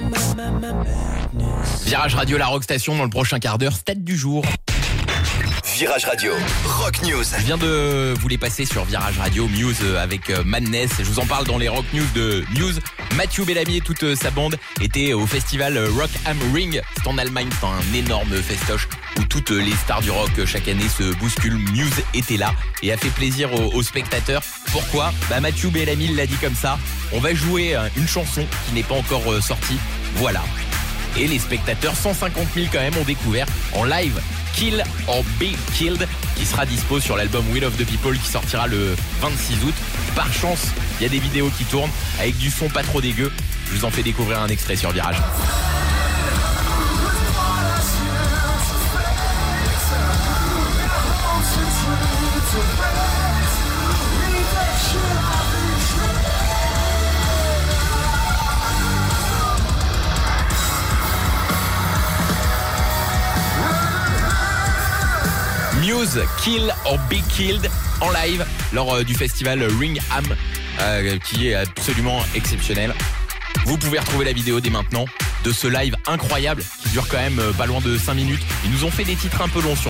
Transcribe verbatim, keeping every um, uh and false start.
Virage Radio, la Rock Station, dans le prochain quart d'heure, stade du jour. Virage Radio, Rock News. Je viens de vous les passer sur Virage Radio, Muse avec Madness. Je vous en parle dans les Rock News de Muse. Matthew Bellamy et toute sa bande étaient au festival Rock am Ring. C'est en Allemagne, c'est un énorme festoche où toutes les stars du rock chaque année se bousculent. Muse était là et a fait plaisir aux, aux spectateurs. Pourquoi ? Bah Matthew Bellamy l'a dit comme ça. On va jouer une chanson qui n'est pas encore sortie. Voilà. Et les spectateurs, cent cinquante mille quand même, ont découvert en live Kill or Be Killed, qui sera dispo sur l'album Will of the People qui sortira le vingt-six août. Par chance, il y a des vidéos qui tournent avec du son pas trop dégueu. Je vous en fais découvrir un extrait sur Virage. Muse, Kill or Be Killed en live lors euh, du festival Ring Am euh, qui est absolument exceptionnel. Vous pouvez retrouver la vidéo dès maintenant de ce live incroyable qui dure quand même euh, pas loin de cinq minutes. Ils nous ont fait des titres un peu longs sur